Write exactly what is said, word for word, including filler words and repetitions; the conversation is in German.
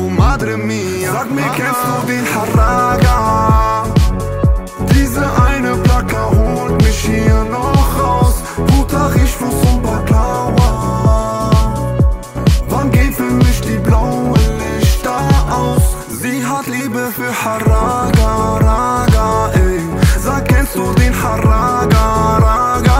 oh madre mia. Sag mir, kennst du den Haraga? Diese eine Plaka holt mich hier noch raus. Puta, Riechfuß und Baklava. Wann geht für mich die blaue Lichter aus? Sie hat Liebe für Haraga, Raga, ey. Sag, kennst du den Haraga, Raga?